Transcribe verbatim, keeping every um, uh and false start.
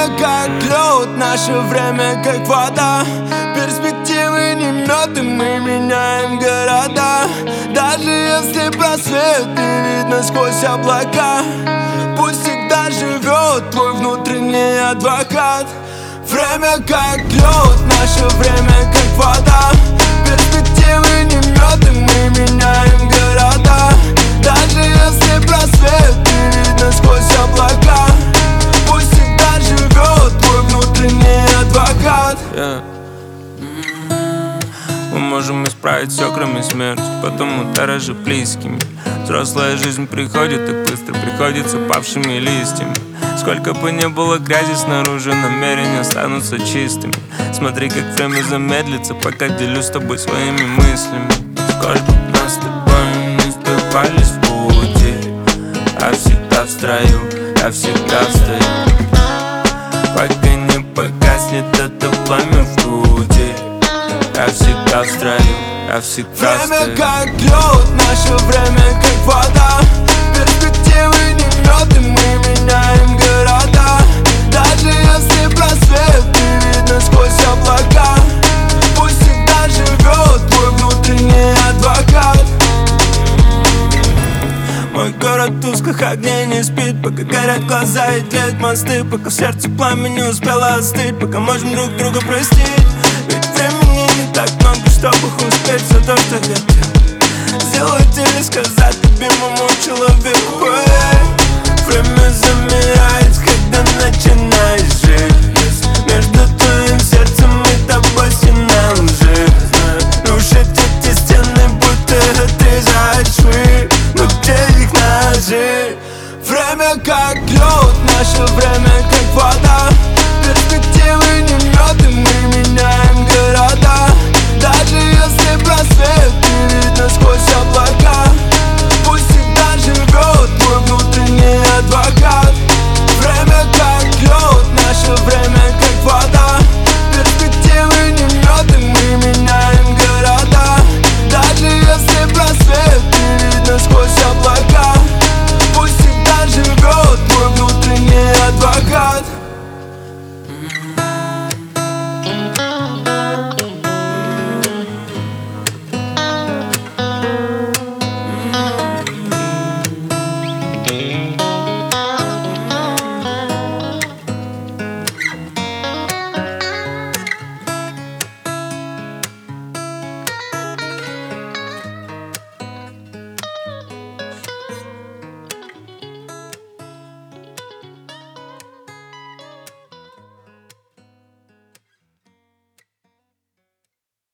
как лед, наше время как вода. Перспективы не мед, и мы меняем города. Даже если просвет не видно сквозь облака, пусть всегда живет твой внутренний адвокат. Время как лед, наше время как вода. Перспективы не мед, и мы меняем города. Даже если просвет не видно сквозь облака, пусть всегда живет твой внутренний адвокат. yeah. Мы можем исправить все, кроме смерти, потому дороже близкими. Взрослая жизнь приходит и быстро приходится павшими листьями. Сколько бы ни было грязи снаружи, намерения останутся чистыми. Смотри, как время замедлится, пока делюсь с тобой своими мыслями. Сколько б нас с тобой не сбивались в пути, я всегда в строю, я всегда встаю, пока не погаснет это пламя в груди. Я всегда в строю, я всегда встаю. Время как лед, наше время как вода. Перспективы не мед, и мы меняем города. Даже если просвет не видно сквозь облака, пусть всегда живет твой внутренний адвокат. Мой город тусклых огней не спит, пока горят глаза и тлеют мосты, пока в сердце пламя не успело остыть, пока можем друг друга простить. Ведь времени не так много, чтобы успеть все то, что хотел сделать или сказать любимому человеку. Эй, время